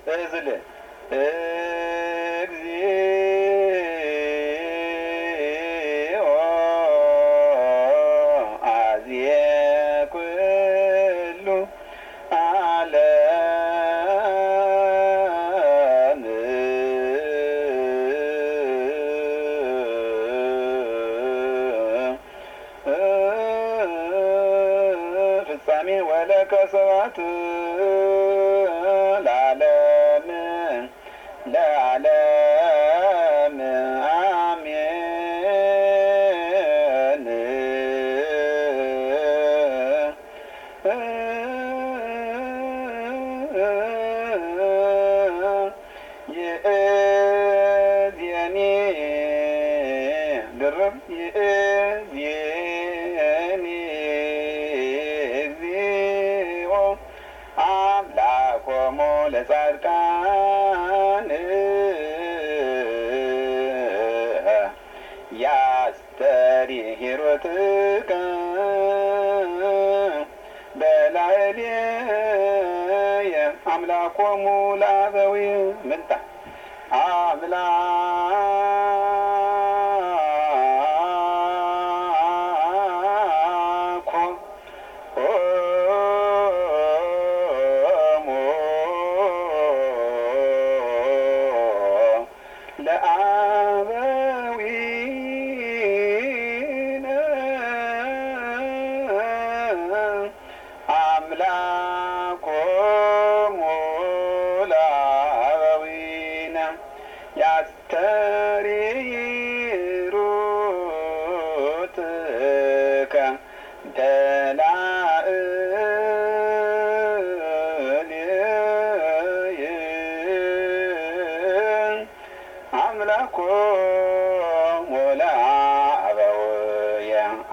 እዝል እግዚኦ አዝየ ኩሉ ዓለም ፍጻሜ ወለከ ስብሐት ለዓለም ለዓለም አሜን። ይእዜኒ ድርብ ይእዜኒ እግዚኦ አምላኮሙ ለጻድቃን ያስተሪሂሩትከ በላዕሌየ አምላኮሙ ለአበዊየ ምንታ ለአበዊነ አምላኮሙ ለአበዊነ ያስተሪሂሩትከ በላዕሌየ አምላኮሙ